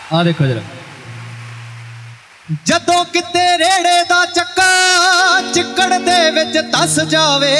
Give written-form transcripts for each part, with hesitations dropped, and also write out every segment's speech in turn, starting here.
ਆ ਦੇਖੋ ਜਰਾ। ਜਦੋਂ ਕਿਤੇ ਰੇੜੇ ਦਾ ਚੱਕਾ ਚਿੱਕੜ ਦੇ ਵਿੱਚ ਧਸ ਜਾਵੇ,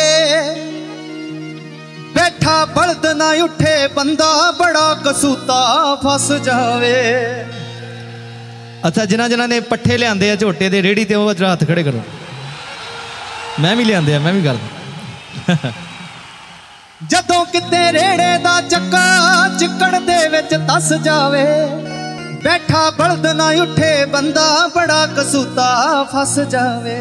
ਬੈਠਾ ਬਲਦ ਨਾ ਉੱਠੇ ਬੰਦਾ ਬੜਾ ਕਸੂਤਾ ਫਸ ਜਾਵੇ। ਅੱਛਾ, ਜਿਨ੍ਹਾਂ ਨੇ ਪੱਠੇ ਲਿਆਂਦੇ ਆ ਝੋਟੇ ਦੇ ਰੇੜੀ ਤੇ, ਉਹ ਜਰਾ ਹੱਥ ਖੜੇ ਕਰੋ। ਮੈਂ ਵੀ ਲਿਆਂਦੇ ਆ, ਮੈਂ ਵੀ ਕਰਦਾ। ਜਦੋਂ ਕਿਤੇ ਰੇੜੇ ਦਾ ਚੱਕਾ ਚਿੱਕੜ ਦੇ ਵਿੱਚ ਧਸ ਜਾਵੇ, ਬੈਠਾ ਬਲਦ ਨਾ ਉੱਠੇ ਬੰਦਾ ਬੜਾ ਕਸੂਤਾ ਫਸ ਜਾਵੇ।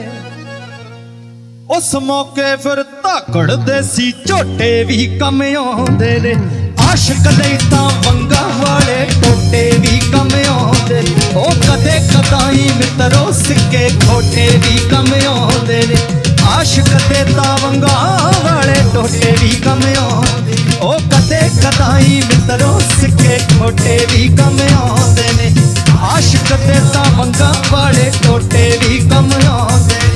ਉਸ ਮੌਕੇ ਫਿਰ ਧਾਕੜ ਦੇਸੀ ਝੋਟੇ ਵੀ ਕੰਮ ਆਉਂਦੇ ਨੇ, ਆਸ਼ਕ ਲਈ ਤਾਂ ਵੰਗਾਂ ਵਾਲੇ ਟੋਟੇ ਵੀ ਕੰਮ ਆਉਂਦੇ ਨੇ। ਉਹ ਕਦੇ ਕਦਾਈ ਮਿੱਤਰੋ ਸਿੱਕੇ ਖੋਟੇ ਵੀ ਕੰਮ ਆਉਂਦੇ ਨੇ, ਆਸ਼ਕ ਦੇ ਤਾਂ ਵੰਗਾਂ ਵਾਲੇ ਟੋਟੇ ਵੀ ਕੰਮ ਆਉਂਦੇ। ਉਹ ਕਦੇ ਕਦਾਈ ਮਿੱਤਰੋ ਸਿੱਕੇ ਖੋਟੇ ਵੀ ਕੰਮ ਆਉਂਦੇ ਨੇ, ਆਸ਼ਕ ਦੇ ਤਾਂ ਵੰਗਾਂ ਵਾਲੇ ਟੋਟੇ ਵੀ ਕੰਮ ਆਉਂਦੇ ਨੇ।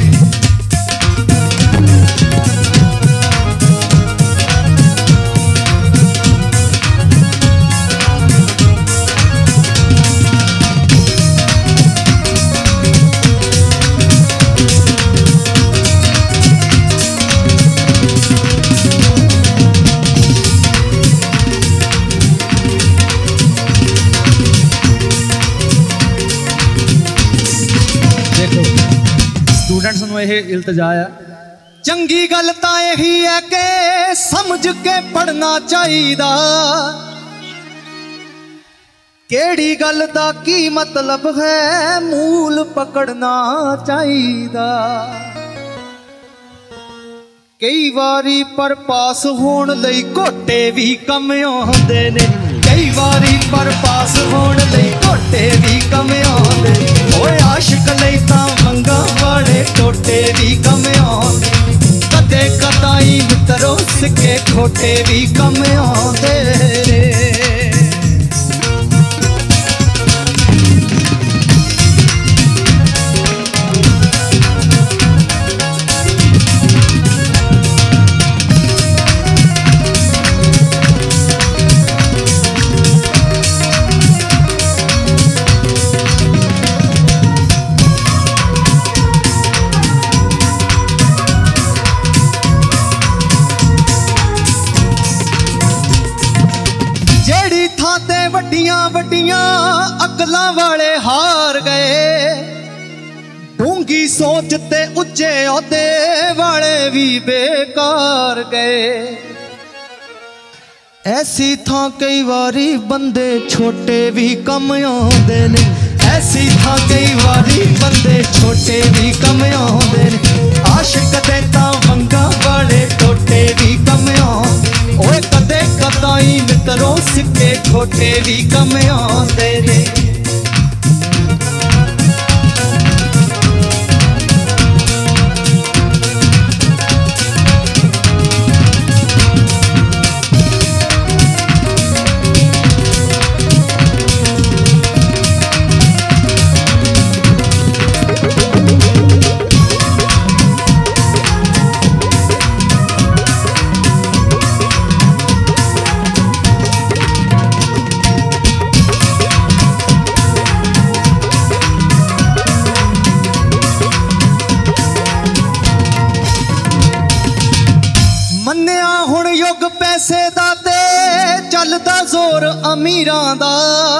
ਸਟੂਡੈਂਟਸ ਨੂੰ ਇਹ ਇਲਤਜਾ ਆ, ਚੰਗੀ ਗੱਲ ਤਾਂ ਇਹੀ ਹੈ ਕਿ ਸਮਝ ਕੇ ਪੜ੍ਹਨਾ ਚਾਹੀਦਾ, ਕਿਹੜੀ ਗੱਲ ਦਾ ਕੀ ਮਤਲਬ ਹੈ ਮੂਲ ਪਕੜਨਾ ਚਾਹੀਦਾ। ਕਈ ਵਾਰੀ ਪਰ ਪਾਸ ਹੋਣ ਲਈ ਘੋਟੇ ਵੀ ਕੰਮ ਆਉਂਦੇ ਨੇ, ਕਈ ਵਾਰੀ ਪਰ ਪਾਸ ਹੋਣ ਲਈ ਘੋਟੇ ਵੀ ਕੰਮ ਆਉਂਦੇ। ਓਏ ਆਸ਼ਕ ਲਈ ਤਾਂ ਵੰਗਾਂ ਵਾਲੇ ਟੋਟੇ ਵੀ ਕੰਮ ਆਉਂਦੇ, ਕਦੇ ਕਦਾਈ ਮਿੱਤਰੋ ਸਿੱਕੇ ਖੋਟੇ ਵੀ ਕੰਮ ਆਉਂਦੇ। ਵੱਡੀਆਂ ਵੱਡੀਆਂ ਅਕਲਾਂ ਵਾਲੇ ਹਾਰ ਗਏ, ਡੂੰਗੀ ਸੋਚ ਤੇ ਉੱਚੇ ਅਹੁਦੇ ਵਾਲੇ ਵੀ ਬੇਕਾਰ ਗਏ। ਐਸੀ ਥਾਂ ਕਈ ਵਾਰੀ ਬੰਦੇ ਛੋਟੇ ਵੀ ਕੰਮ ਆਉਂਦੇ ਨੇ, ਐਸੀ ਥਾਂ ਕਈ ਵਾਰੀ ਬੰਦੇ ਛੋਟੇ ਵੀ ਕੰਮ ਆਉਂਦੇ ਨੇ, ਆਸ਼ਕ ਦੇ ਤਾਂ ਵੰਗਾਂ ਵਾਲੇ ਟੋਟੇ ਵੀ ਕੰਮ ਆਉਂਦੇ। ਓਏ ਕਦੇ ਕਦਾਈ ਮਿੱਤਰੋ ਸਿੱਕੇ ਖੋਟੇ ਵੀ ਕੰਮ ਆਉਂਦੇ ਨੇ। ਮੰਨਿਆ ਹੁਣ ਯੁੱਗ ਪੈਸੇ ਦਾ ਤੇ ਚੱਲਦਾ ਜ਼ੋਰ ਅਮੀਰਾਂ ਦਾ,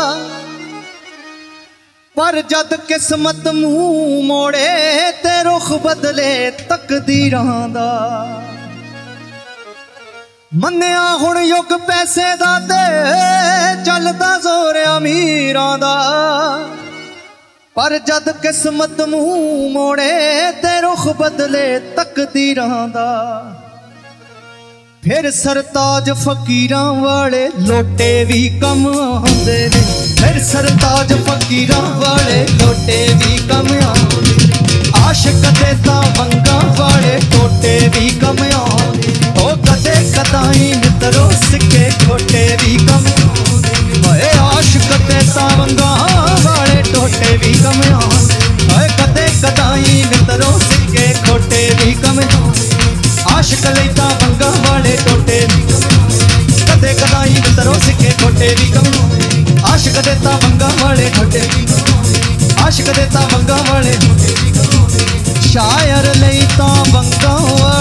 ਪਰ ਜਦ ਕਿਸਮਤ ਮੂੰਹ ਮੋੜੇ ਤੇ ਰੁਖ ਬਦਲੇ ਤਕਦੀਰਾਂ ਦਾ। ਮੰਨਿਆ ਹੁਣ ਯੁੱਗ ਪੈਸੇ ਦਾ ਤੇ ਚੱਲਦਾ ਜ਼ੋਰ ਅਮੀਰਾਂ ਦਾ, ਪਰ ਜਦ ਕਿਸਮਤ ਮੂੰਹ ਮੋੜੇ ਤੇ ਰੁਖ ਬਦਲੇ ਤਕਦੀਰਾਂ ਦਾ। ਫਿਰ ਸਰਤਾਜ ਫਕੀਰਾਂ ਵਾਲੇ ਲੋਟੇ ਵੀ ਕੰਮ ਆਉਂਦੇ ਨੇ, ਫਿਰ ਸਰਤਾਜ ਫਕੀਰਾਂ ਵਾਲੇ ਲੋਟੇ ਵੀ ਕੰਮ ਆਉਂਦੇ। ਆਸ਼ਕ ਦੇ ਤਾਂ ਵੰਗਾਂ ਵਾਲੇ ਟੋਟੇ ਵੀ ਕੰਮ ਆਉਂਦੇ। ਉਹ ਕਦੇ ਕਦਾਈ ਮਿੱਤਰੋ ਸਿੱਕੇ ਖੋਟੇ ਵੀ ਕੰਮ ਆਉਂਦੇ। ਓਏ ਆਸ਼ਕ ਦੇ ਤਾਂ ਵੰਗਾਂ ਵਾਲੇ ਟੋਟੇ ਵੀ ਕੰਮ ਆਉਂਦੇ। ਓਏ ਕਦੇ ਕਦਾਈ ਮਿੱਤਰੋ ਸਿੱਕੇ ਖੋਟੇ ਵੀ ਕੰਮ ਆਉਂਦੇ। ਆਸ਼ਕ ਲਈ ਤਾਂ ਵੰਗਾਂ ਵਾਲੇ ਟੋਟੇ ਵੀ ਕੰਮ ਆਉਂਦੇ, ਕਦੇ ਕਦਾਈ ਮਿੱਤਰੋ ਸਿੱਕੇ ਖੋਟੇ ਵੀ ਕੰਮ ਆਉਂਦੇ। ਆਸ਼ਕ ਦੇ ਤਾਂ ਵੰਗਾਂ ਵੰਗਾਂ ਵਾਲੇ ਠੱਡੇ ਆਸ਼ਿਕ ਦੇ ਤਾਂ ਵੰਗਾਂ ਵਾਲੇ ਸ਼ਾਇਰ ਲਈ ਤਾਂ ਵੰਗਾਂ